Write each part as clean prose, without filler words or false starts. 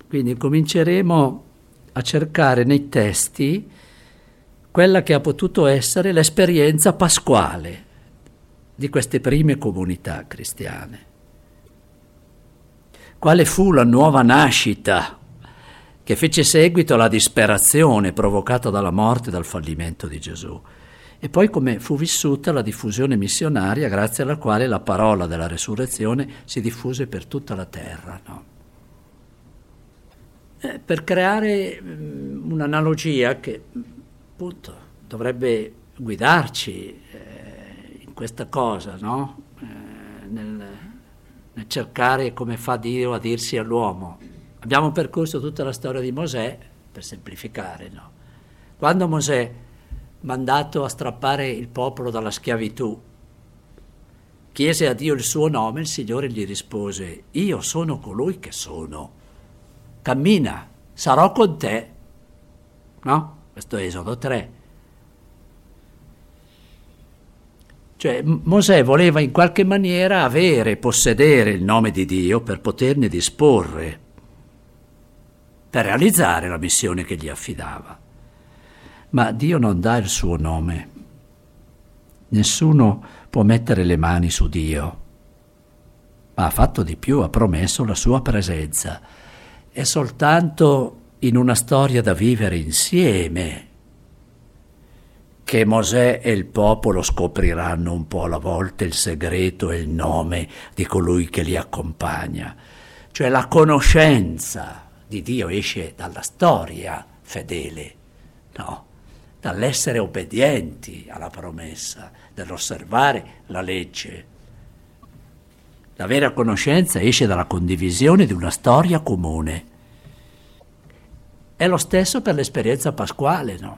Quindi cominceremo a cercare nei testi quella che ha potuto essere l'esperienza pasquale di queste prime comunità cristiane. Quale fu la nuova nascita che fece seguito alla disperazione provocata dalla morte e dal fallimento di Gesù? E poi come fu vissuta la diffusione missionaria grazie alla quale la parola della resurrezione si diffuse per tutta la terra, no? Per creare un'analogia che appunto dovrebbe guidarci in questa cosa, no? Nel cercare come fa Dio a dirsi all'uomo. Abbiamo percorso tutta la storia di Mosè, per semplificare, no? Quando Mosè, mandato a strappare il popolo dalla schiavitù, chiese a Dio il suo nome, il Signore gli rispose: io sono colui che sono, cammina, sarò con te, no? Questo è Esodo 3. Cioè Mosè voleva in qualche maniera avere, possedere il nome di Dio per poterne disporre, per realizzare la missione che gli affidava. Ma Dio non dà il suo nome. Nessuno può mettere le mani su Dio. Ma ha fatto di più, ha promesso la sua presenza. È soltanto in una storia da vivere insieme che Mosè e il popolo scopriranno un po' alla volta il segreto e il nome di colui che li accompagna. Cioè la conoscenza di Dio esce dalla storia fedele, no? Dall'essere obbedienti alla promessa, dall'osservare la legge. La vera conoscenza esce dalla condivisione di una storia comune. È lo stesso per l'esperienza pasquale, no?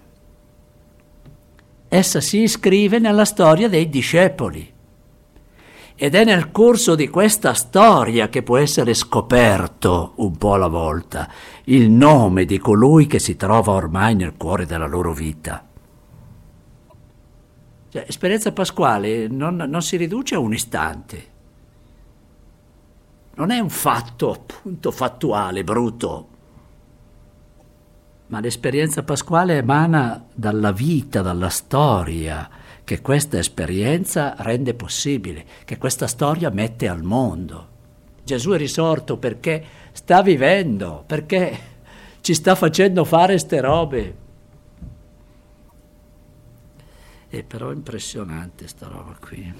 Essa si iscrive nella storia dei discepoli ed è nel corso di questa storia che può essere scoperto un po' alla volta il nome di colui che si trova ormai nel cuore della loro vita. Cioè, esperienza pasquale non si riduce a un istante, non è un fatto appunto fattuale, brutto, ma l'esperienza pasquale emana dalla vita, dalla storia che questa esperienza rende possibile, che questa storia mette al mondo. Gesù è risorto perché sta vivendo, perché ci sta facendo fare ste robe. È però impressionante sta roba qui.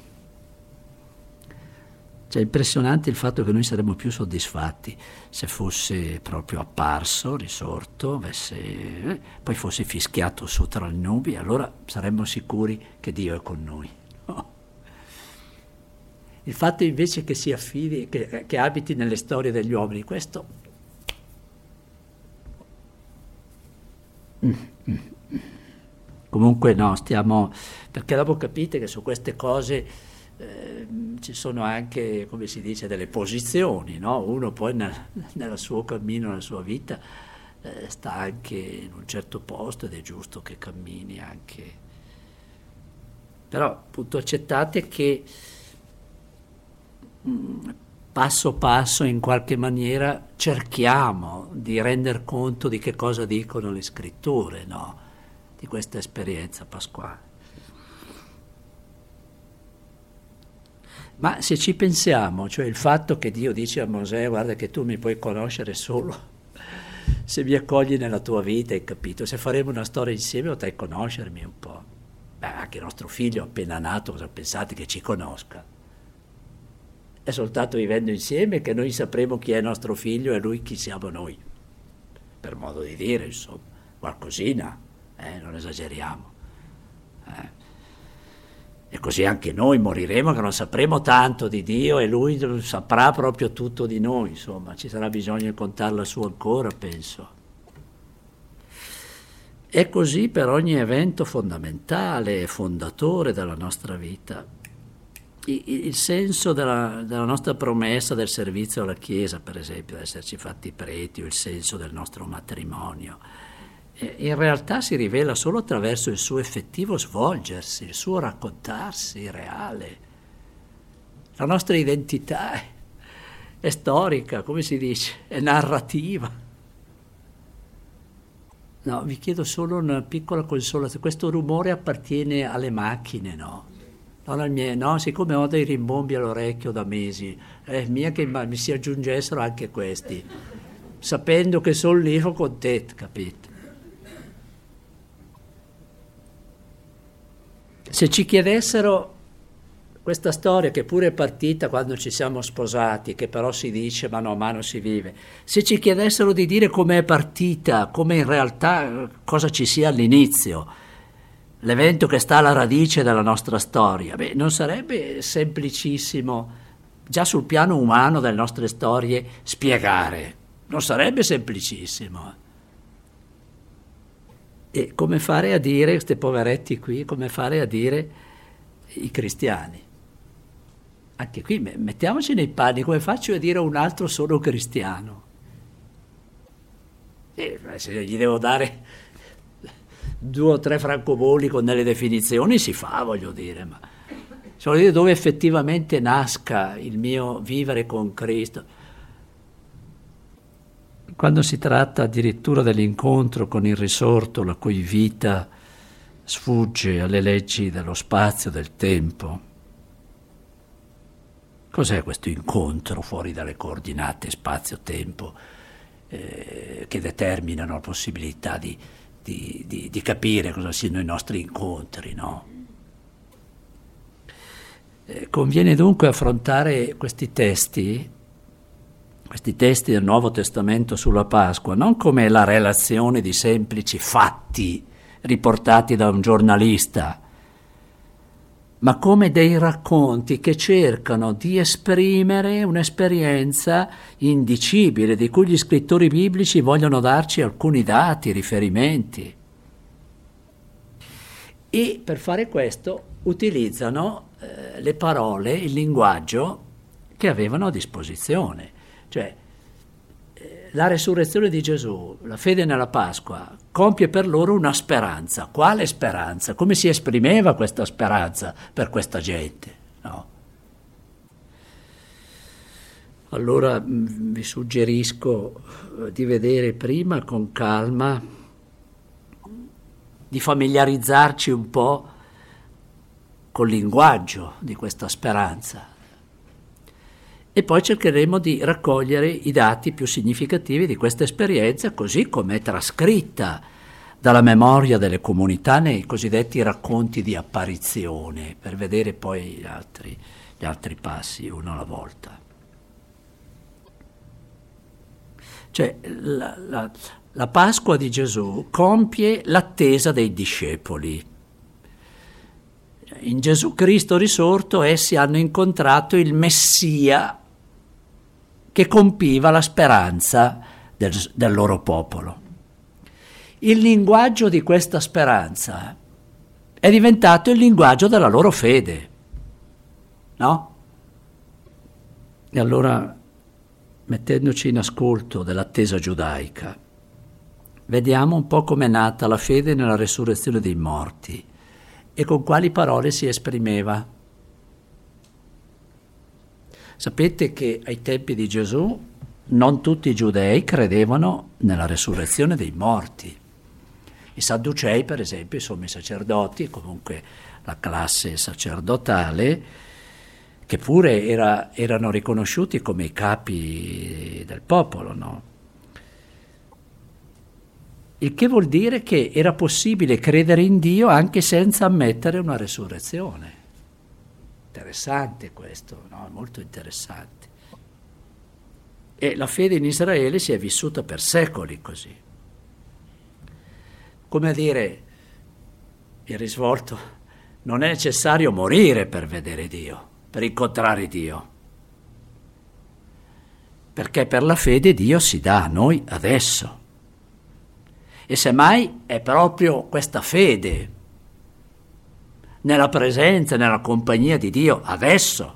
Cioè è impressionante il fatto che noi saremmo più soddisfatti se fosse proprio apparso, risorto, poi fosse fischiato su tra le nubi, allora saremmo sicuri che Dio è con noi. No? Il fatto invece che si affidi, che abiti nelle storie degli uomini, questo comunque no, perché dopo capite che su queste cose ci sono anche, come si dice, delle posizioni, no? Uno poi nel suo cammino, nella sua vita sta anche in un certo posto ed è giusto che cammini anche. Però appunto accettate che passo passo in qualche maniera cerchiamo di render conto di che cosa dicono le scritture, no? Di questa esperienza pasquale. Ma se ci pensiamo, cioè il fatto che Dio dice a Mosè: guarda che tu mi puoi conoscere solo se mi accogli nella tua vita, hai capito? Se faremo una storia insieme potrai conoscermi un po'. Beh, anche nostro figlio appena nato, cosa pensate che ci conosca? È soltanto vivendo insieme che noi sapremo chi è nostro figlio e lui chi siamo noi. Per modo di dire, insomma, qualcosina, non esageriamo. E così anche noi moriremo che non sapremo tanto di Dio e Lui saprà proprio tutto di noi, insomma, ci sarà bisogno di contarla su ancora, penso. È così per ogni evento fondamentale e fondatore della nostra vita. Il senso della nostra promessa del servizio alla Chiesa, per esempio, di esserci fatti preti, o il senso del nostro matrimonio, in realtà si rivela solo attraverso il suo effettivo svolgersi, il suo raccontarsi reale. La nostra identità è storica, come si dice, è narrativa. No, vi chiedo solo una piccola consolazione. Questo rumore appartiene alle macchine, no? Non al mio, no, siccome ho dei rimbombi all'orecchio da mesi, è mia che mi si aggiungessero anche questi, sapendo che sono lì con te, capito? Se ci chiedessero questa storia, che pure è partita quando ci siamo sposati, che però si dice mano a mano si vive, se ci chiedessero di dire com'è partita, come in realtà cosa ci sia all'inizio, l'evento che sta alla radice della nostra storia, beh, non sarebbe semplicissimo, già sul piano umano delle nostre storie, spiegare, non sarebbe semplicissimo. E come fare a dire, questi poveretti qui, come fare a dire i cristiani? Anche qui mettiamoci nei panni, come faccio a dire a un altro sono cristiano? Se gli devo dare 2 o 3 francobolli con delle definizioni si fa, voglio dire, ma voglio dire dove effettivamente nasca il mio vivere con Cristo. Quando si tratta addirittura dell'incontro con il risorto, la cui vita sfugge alle leggi dello spazio, del tempo, cos'è questo incontro fuori dalle coordinate spazio-tempo che determinano la possibilità di capire cosa siano i nostri incontri, no? Conviene dunque affrontare questi testi del Nuovo Testamento sulla Pasqua, non come la relazione di semplici fatti riportati da un giornalista, ma come dei racconti che cercano di esprimere un'esperienza indicibile, di cui gli scrittori biblici vogliono darci alcuni dati, riferimenti. E per fare questo utilizzano le parole, il linguaggio che avevano a disposizione. Cioè, la resurrezione di Gesù, la fede nella Pasqua, compie per loro una speranza. Quale speranza? Come si esprimeva questa speranza per questa gente? No? Allora vi suggerisco di vedere prima con calma, di familiarizzarci un po' col linguaggio di questa speranza. E poi cercheremo di raccogliere i dati più significativi di questa esperienza, così come è trascritta dalla memoria delle comunità nei cosiddetti racconti di apparizione, per vedere poi gli altri passi uno alla volta. Cioè, la Pasqua di Gesù compie l'attesa dei discepoli. In Gesù Cristo risorto essi hanno incontrato il Messia che compiva la speranza del loro popolo. Il linguaggio di questa speranza è diventato il linguaggio della loro fede, no? E allora, mettendoci in ascolto dell'attesa giudaica, vediamo un po' com'è nata la fede nella resurrezione dei morti e con quali parole si esprimeva. Sapete che ai tempi di Gesù non tutti i giudei credevano nella resurrezione dei morti. I Sadducei, per esempio, i sommi sacerdoti, comunque la classe sacerdotale, che pure erano riconosciuti come i capi del popolo, no? Il che vuol dire che era possibile credere in Dio anche senza ammettere una resurrezione. Interessante questo, no? Molto interessante. E la fede in Israele si è vissuta per secoli così. Come a dire, il risvolto, non è necessario morire per vedere Dio, per incontrare Dio. Perché per la fede Dio si dà a noi adesso. E semmai è proprio questa fede nella presenza, nella compagnia di Dio adesso,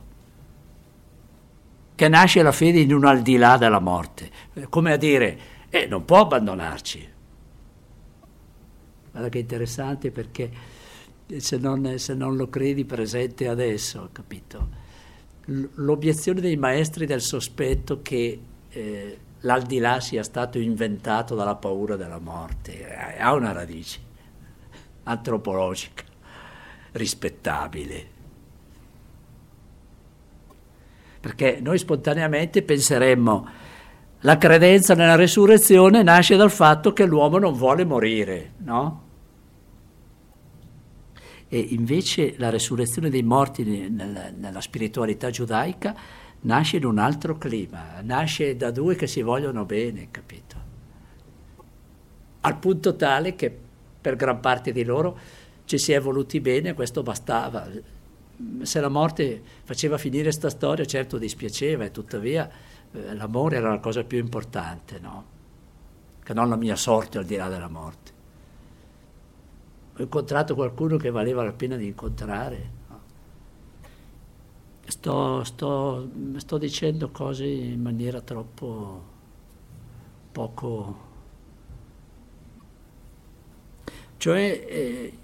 che nasce la fede in un al di là della morte, come a dire, non può abbandonarci. Guarda che interessante, perché se non lo credi presente adesso, capito? l'obiezione dei maestri del sospetto che l'aldilà sia stato inventato dalla paura della morte ha una radice antropologica rispettabile. Perché noi spontaneamente penseremmo la credenza nella resurrezione nasce dal fatto che l'uomo non vuole morire, no? E invece la resurrezione dei morti nella spiritualità giudaica nasce in un altro clima, nasce da due che si vogliono bene, capito? Al punto tale che per gran parte di loro ci si è voluti bene, questo bastava. Se la morte faceva finire sta storia, certo dispiaceva, e tuttavia l'amore era la cosa più importante, no? Che non la mia sorte al di là della morte. Ho incontrato qualcuno che valeva la pena di incontrare, no? Sto dicendo cose in maniera troppo poco... Cioè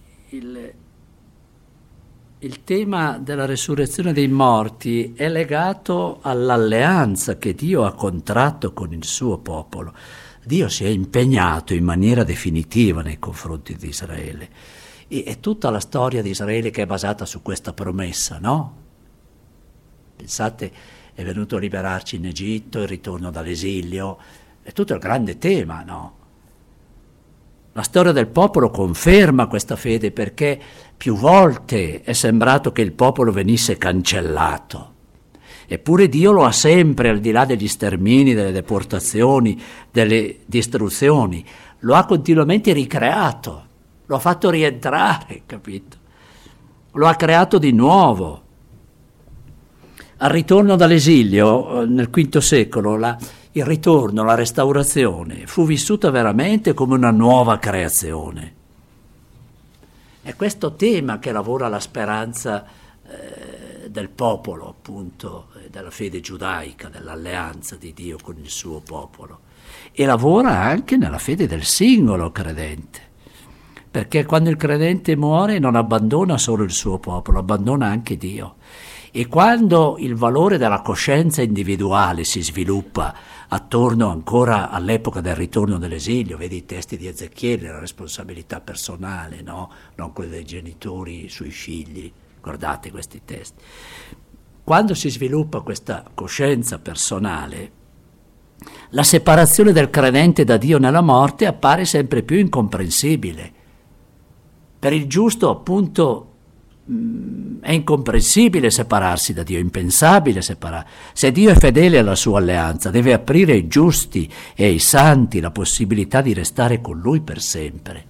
il tema della resurrezione dei morti è legato all'alleanza che Dio ha contratto con il suo popolo. Dio si è impegnato in maniera definitiva nei confronti di Israele. E tutta la storia di Israele che è basata su questa promessa, no? Pensate, è venuto a liberarci in Egitto, il ritorno dall'esilio, è tutto il grande tema, no? La storia del popolo conferma questa fede perché più volte è sembrato che il popolo venisse cancellato. Eppure Dio lo ha sempre, al di là degli stermini, delle deportazioni, delle distruzioni, lo ha continuamente ricreato, lo ha fatto rientrare, capito? Lo ha creato di nuovo. Al ritorno dall'esilio, nel V secolo, il ritorno, la restaurazione, fu vissuta veramente come una nuova creazione. È questo tema che lavora la speranza del popolo, appunto, della fede giudaica, dell'alleanza di Dio con il suo popolo. E lavora anche nella fede del singolo credente, perché quando il credente muore non abbandona solo il suo popolo, abbandona anche Dio. E quando il valore della coscienza individuale si sviluppa attorno ancora all'epoca del ritorno dell'esilio, vedi i testi di Ezechiele, la responsabilità personale, no? Non quella dei genitori sui figli, guardate questi testi. Quando si sviluppa questa coscienza personale, la separazione del credente da Dio nella morte appare sempre più incomprensibile. Per il giusto, appunto, è incomprensibile separarsi da Dio, è impensabile separarsi. Se Dio è fedele alla sua alleanza, deve aprire ai giusti e ai santi la possibilità di restare con Lui per sempre.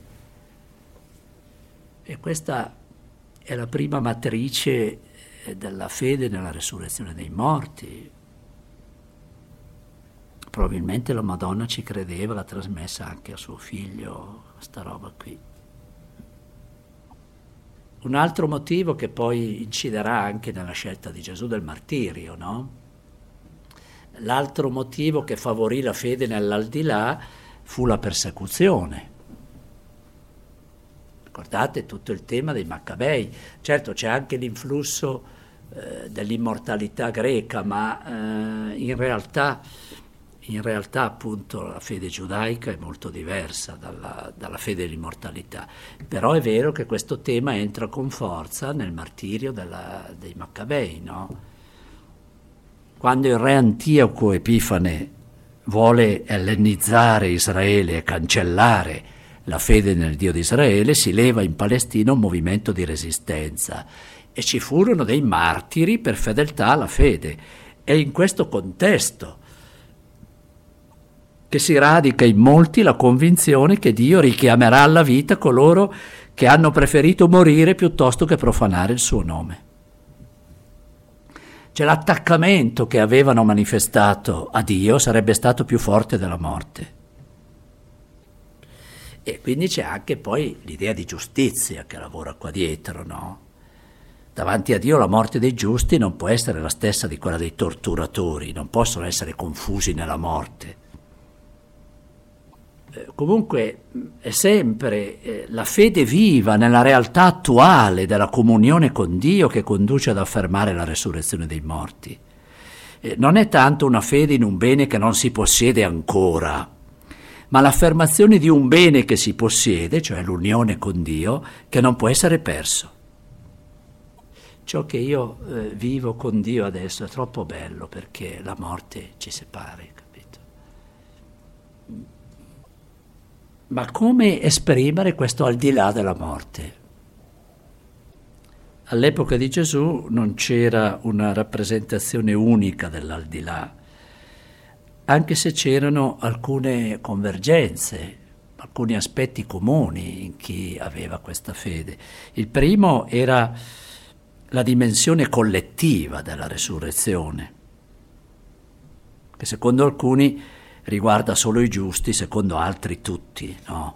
E questa è la prima matrice della fede nella resurrezione dei morti. Probabilmente la Madonna ci credeva, l'ha trasmessa anche a suo figlio, questa roba qui. Un altro motivo che poi inciderà anche nella scelta di Gesù del martirio, no? L'altro motivo che favorì la fede nell'aldilà fu la persecuzione. Ricordate tutto il tema dei Maccabei. Certo c'è anche l'influsso dell'immortalità greca, ma in realtà appunto la fede giudaica è molto diversa dalla fede dell'immortalità, però è vero che questo tema entra con forza nel martirio dei Maccabei, no? Quando il re Antioco Epifane vuole ellenizzare Israele e cancellare la fede nel Dio di Israele, si leva in Palestina un movimento di resistenza e ci furono dei martiri per fedeltà alla fede. È in questo contesto che si radica in molti la convinzione che Dio richiamerà alla vita coloro che hanno preferito morire piuttosto che profanare il suo nome. Cioè l'attaccamento che avevano manifestato a Dio sarebbe stato più forte della morte. E quindi c'è anche poi l'idea di giustizia che lavora qua dietro, no? Davanti a Dio la morte dei giusti non può essere la stessa di quella dei torturatori, non possono essere confusi nella morte. comunque è sempre la fede viva nella realtà attuale della comunione con Dio che conduce ad affermare la resurrezione dei morti. Non è tanto una fede in un bene che non si possiede ancora, ma l'affermazione di un bene che si possiede, cioè l'unione con Dio, che non può essere perso. Ciò che io vivo con Dio adesso è troppo bello perché la morte ci separi, capito? Ma come esprimere questo al di là della morte? All'epoca di Gesù non c'era una rappresentazione unica dell'aldilà, anche se c'erano alcune convergenze, alcuni aspetti comuni in chi aveva questa fede. Il primo era la dimensione collettiva della resurrezione, che secondo alcuni riguarda solo i giusti, secondo altri tutti, no?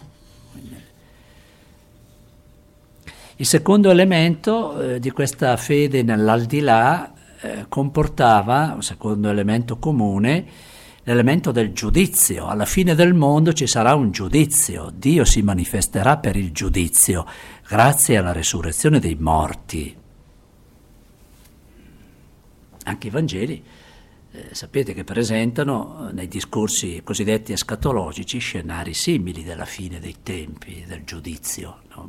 Il secondo elemento di questa fede nell'aldilà comportava, un secondo elemento comune, l'elemento del giudizio. Alla fine del mondo ci sarà un giudizio, Dio si manifesterà per il giudizio, grazie alla resurrezione dei morti. Anche i Vangeli sapete che presentano nei discorsi cosiddetti escatologici scenari simili della fine dei tempi, del giudizio, no?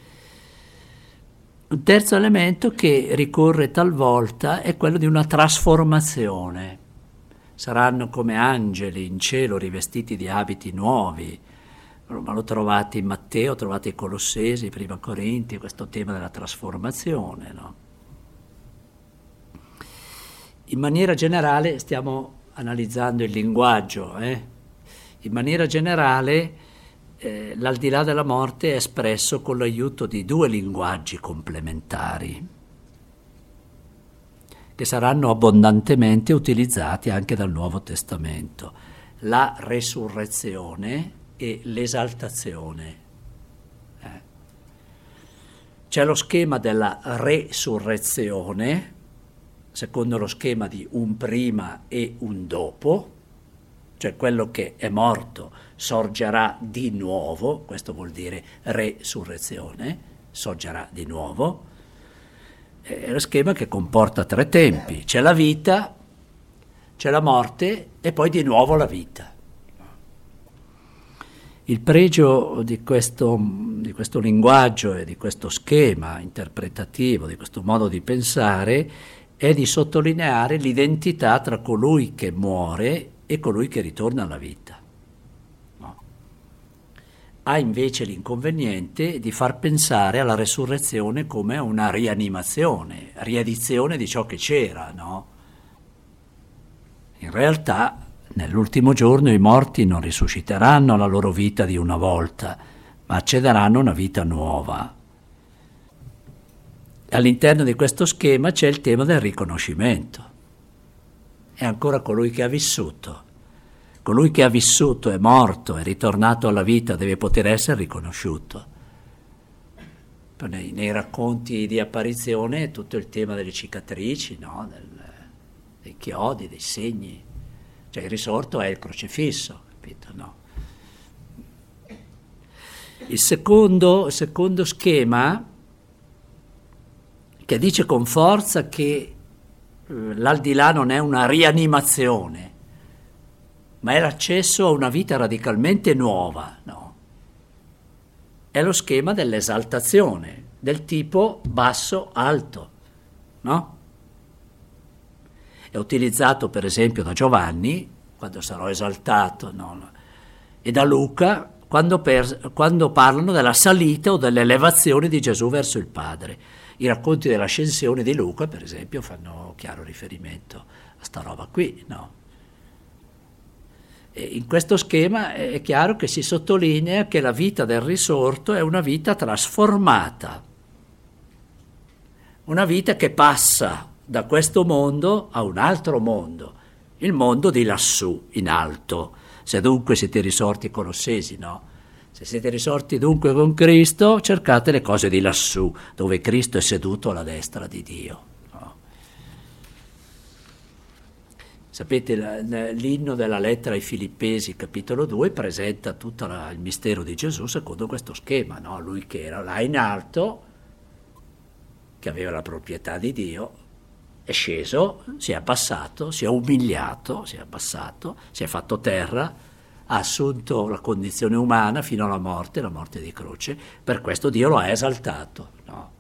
Un terzo elemento che ricorre talvolta è quello di una trasformazione. Saranno come angeli in cielo rivestiti di abiti nuovi, ma lo trovate in Matteo, trovate i Colossesi, prima Corinti, questo tema della trasformazione, no? In maniera generale, stiamo analizzando il linguaggio, in maniera generale l'aldilà della morte è espresso con l'aiuto di due linguaggi complementari che saranno abbondantemente utilizzati anche dal Nuovo Testamento: la resurrezione e l'esaltazione. C'è lo schema della resurrezione, secondo lo schema di un prima e un dopo, cioè quello che è morto sorgerà di nuovo, questo vuol dire resurrezione, sorgerà di nuovo. È lo schema che comporta tre tempi: c'è la vita, c'è la morte e poi di nuovo la vita. Il pregio di questo linguaggio e di questo schema interpretativo, di questo modo di pensare, è di sottolineare l'identità tra colui che muore e colui che ritorna alla vita. No. Ha invece l'inconveniente di far pensare alla resurrezione come a una rianimazione, riedizione di ciò che c'era, no? In realtà, nell'ultimo giorno i morti non risusciteranno alla loro vita di una volta, ma accederanno a una vita nuova. All'interno di questo schema c'è il tema del riconoscimento. È ancora colui che ha vissuto. Colui che ha vissuto, è morto, è ritornato alla vita, deve poter essere riconosciuto. Nei racconti di apparizione è tutto il tema delle cicatrici, no? Dei chiodi, dei segni. Cioè il risorto è il crocifisso, capito? No? Il secondo schema, che dice con forza che l'aldilà non è una rianimazione, ma è l'accesso a una vita radicalmente nuova, no? È lo schema dell'esaltazione, del tipo basso-alto, no? È utilizzato per esempio da Giovanni, quando sarò esaltato, no? E da Luca, quando parlano della salita o dell'elevazione di Gesù verso il Padre. I racconti dell'ascensione di Luca, per esempio, fanno chiaro riferimento a sta roba qui, no? E in questo schema è chiaro che si sottolinea che la vita del risorto è una vita trasformata, una vita che passa da questo mondo a un altro mondo, il mondo di lassù, in alto. Se dunque siete risorti Colossesi, no? Se siete risorti dunque con Cristo, cercate le cose di lassù, dove Cristo è seduto alla destra di Dio. No? Sapete, l'inno della lettera ai Filippesi, capitolo 2, presenta tutto il mistero di Gesù secondo questo schema, no? Lui che era là in alto, che aveva la proprietà di Dio, è sceso, si è abbassato, si è umiliato, si è abbassato, si è fatto terra, ha assunto la condizione umana fino alla morte di croce, per questo Dio lo ha esaltato, no?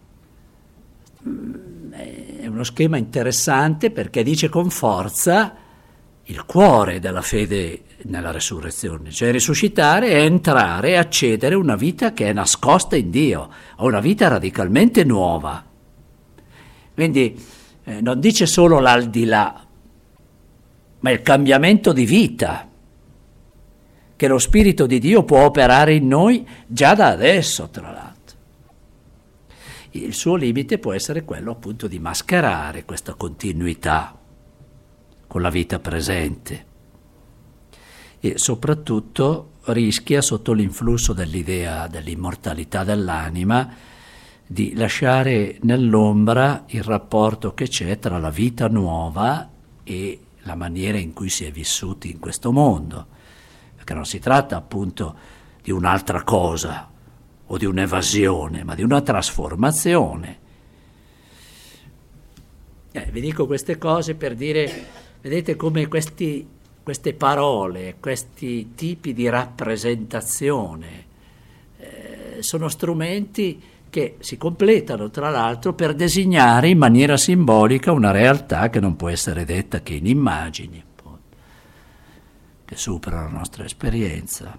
È uno schema interessante perché dice con forza il cuore della fede nella resurrezione, cioè risuscitare è entrare e accedere a una vita che è nascosta in Dio, a una vita radicalmente nuova. Quindi non dice solo l'aldilà, ma il cambiamento di vita che lo Spirito di Dio può operare in noi già da adesso, tra l'altro. Il suo limite può essere quello appunto di mascherare questa continuità con la vita presente e soprattutto rischia, sotto l'influsso dell'idea dell'immortalità dell'anima, di lasciare nell'ombra il rapporto che c'è tra la vita nuova e la maniera in cui si è vissuti in questo mondo, perché non si tratta appunto di un'altra cosa o di un'evasione, ma di una trasformazione. Vi dico queste cose per dire, vedete come queste parole, questi tipi di rappresentazione sono strumenti che si completano tra l'altro per designare in maniera simbolica una realtà che non può essere detta che in immagini, che supera la nostra esperienza.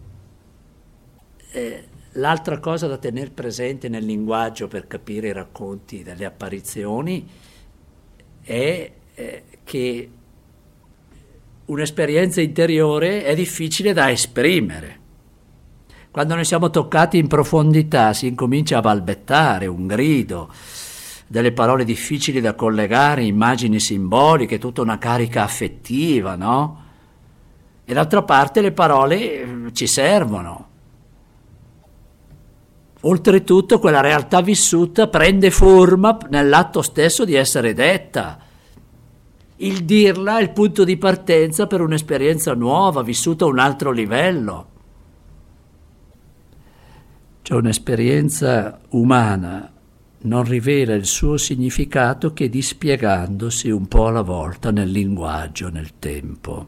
L'altra cosa da tenere presente nel linguaggio per capire i racconti delle apparizioni è che un'esperienza interiore è difficile da esprimere. Quando noi siamo toccati in profondità si incomincia a balbettare, un grido, delle parole difficili da collegare, immagini simboliche, tutta una carica affettiva, no? E d'altra parte le parole ci servono. Oltretutto quella realtà vissuta prende forma nell'atto stesso di essere detta. Il dirla è il punto di partenza per un'esperienza nuova, vissuta a un altro livello. Cioè un'esperienza umana non rivela il suo significato che dispiegandosi un po' alla volta nel linguaggio, nel tempo.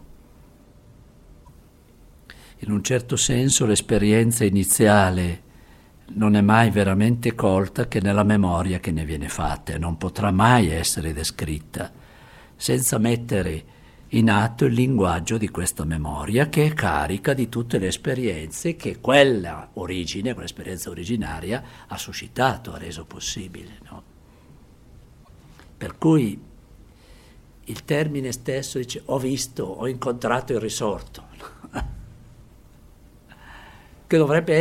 In un certo senso l'esperienza iniziale non è mai veramente colta che nella memoria che ne viene fatta e non potrà mai essere descritta senza mettere in atto il linguaggio di questa memoria che è carica di tutte le esperienze che quella origine, quell'esperienza originaria ha suscitato, ha reso possibile, no? Per cui il termine stesso dice ho visto, ho incontrato il risorto, che dovrebbe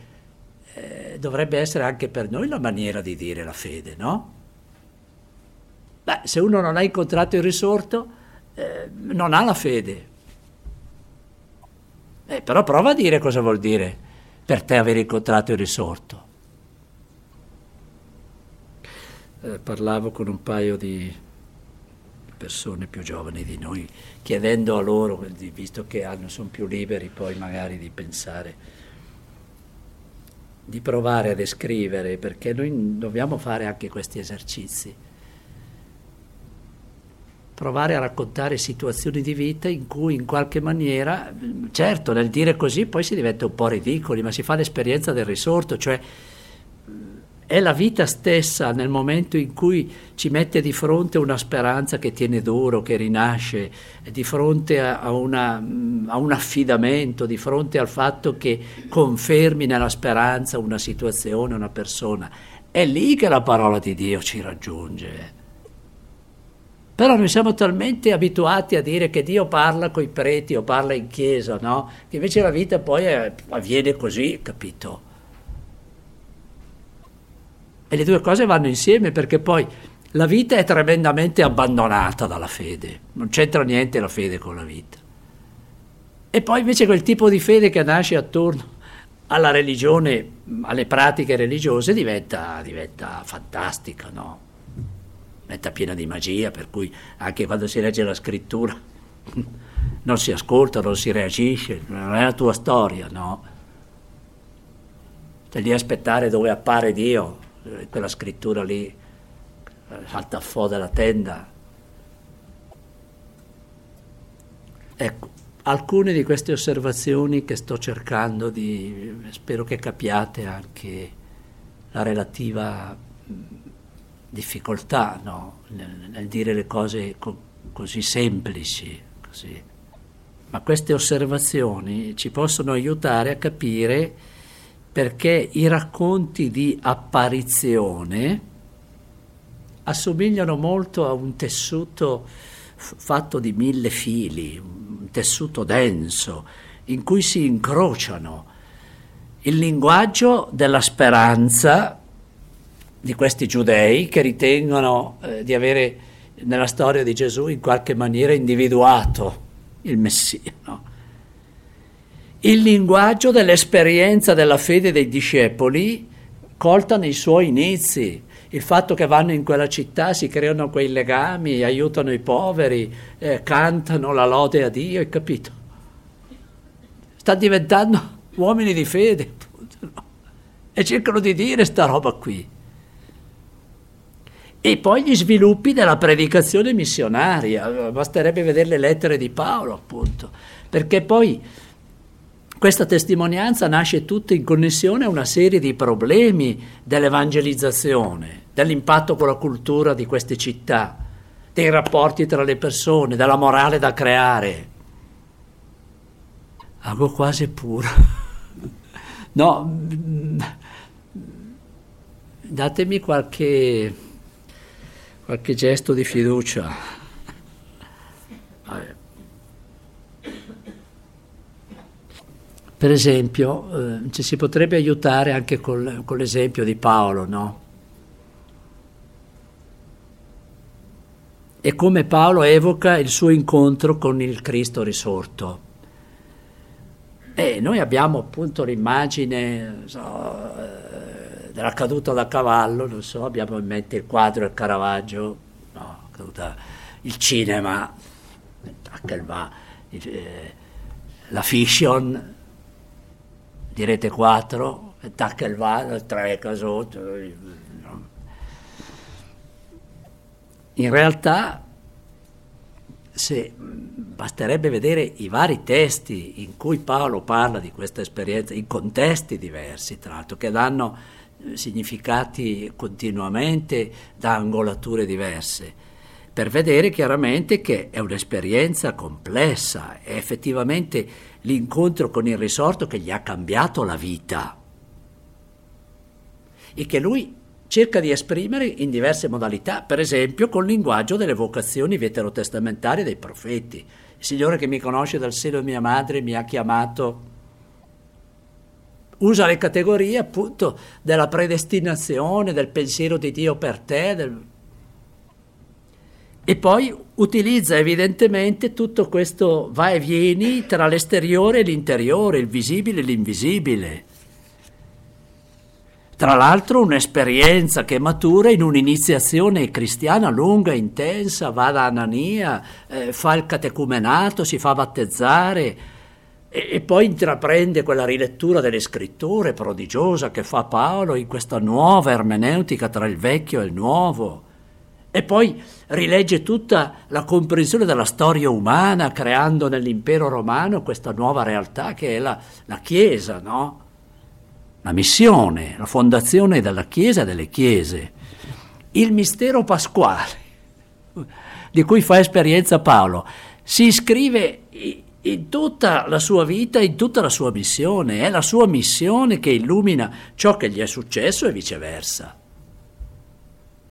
essere anche per noi la maniera di dire la fede, no? Beh, se uno non ha incontrato il risorto, non ha la fede. Però prova a dire cosa vuol dire per te aver incontrato il risorto. Parlavo con un paio di persone più giovani di noi, chiedendo a loro, visto che sono più liberi poi magari di pensare, di provare a descrivere, perché noi dobbiamo fare anche questi esercizi. Provare a raccontare situazioni di vita in cui in qualche maniera, certo nel dire così poi si diventa un po' ridicoli, ma si fa l'esperienza del risorto, cioè è la vita stessa nel momento in cui ci mette di fronte una speranza che tiene duro, che rinasce, di fronte a un affidamento, di fronte al fatto che confermi nella speranza una situazione, una persona. È lì che la parola di Dio ci raggiunge. Però noi siamo talmente abituati a dire che Dio parla coi preti o parla in chiesa, no? Che invece la vita poi avviene così, capito? E le due cose vanno insieme perché poi la vita è tremendamente abbandonata dalla fede, non c'entra niente la fede con la vita. E poi invece quel tipo di fede che nasce attorno alla religione, alle pratiche religiose diventa fantastica, no? Diventa piena di magia, per cui anche quando si legge la scrittura non si ascolta, non si reagisce, non è la tua storia, no? Stai lì a aspettare dove appare Dio, quella scrittura lì, salta fuori dalla tenda. Ecco, alcune di queste osservazioni che sto cercando spero che capiate anche la relativa difficoltà, no? nel dire le cose così semplici, così. Ma queste osservazioni ci possono aiutare a capire perché i racconti di apparizione assomigliano molto a un tessuto fatto di 1000 fili, un tessuto denso, in cui si incrociano il linguaggio della speranza di questi giudei che ritengono di avere nella storia di Gesù in qualche maniera individuato il Messia, no? Il linguaggio dell'esperienza della fede dei discepoli colta nei suoi inizi, il fatto che vanno in quella città, si creano quei legami, aiutano i poveri, cantano la lode a Dio, hai capito? Sta diventando uomini di fede, appunto, no? E cercano di dire sta roba qui. E poi gli sviluppi della predicazione missionaria, basterebbe vedere le lettere di Paolo, appunto, perché poi questa testimonianza nasce tutta in connessione a una serie di problemi dell'evangelizzazione, dell'impatto con la cultura di queste città, dei rapporti tra le persone, della morale da creare. Hago quasi puro. No, datemi qualche gesto di fiducia. Vabbè. Per esempio, ci si potrebbe aiutare anche con l'esempio di Paolo, no? E come Paolo evoca il suo incontro con il Cristo risorto. E noi abbiamo appunto l'immagine, della caduta da cavallo, non so, abbiamo in mente il quadro del Caravaggio, no, il cinema, la fiction, di Rete 4, il va, 3 casotto. In realtà, basterebbe vedere i vari testi in cui Paolo parla di questa esperienza, in contesti diversi, tra l'altro, che danno significati continuamente da angolature diverse, per vedere chiaramente che è un'esperienza complessa, è effettivamente l'incontro con il risorto che gli ha cambiato la vita e che lui cerca di esprimere in diverse modalità, per esempio col linguaggio delle vocazioni veterotestamentarie dei profeti. Il Signore che mi conosce dal seno di mia madre mi ha chiamato, usa le categorie appunto della predestinazione, del pensiero di Dio per te, e poi utilizza evidentemente tutto questo va e vieni tra l'esteriore e l'interiore, il visibile e l'invisibile. Tra l'altro un'esperienza che matura in un'iniziazione cristiana lunga, intensa, va da Anania, fa il catecumenato, si fa battezzare e poi intraprende quella rilettura delle scritture prodigiosa che fa Paolo in questa nuova ermeneutica tra il vecchio e il nuovo. E poi rilegge tutta la comprensione della storia umana, creando nell'impero romano questa nuova realtà che è la Chiesa, no? La missione, la fondazione della Chiesa e delle Chiese. Il mistero pasquale, di cui fa esperienza Paolo, si iscrive in tutta la sua vita, in tutta la sua missione. È la sua missione che illumina ciò che gli è successo e viceversa.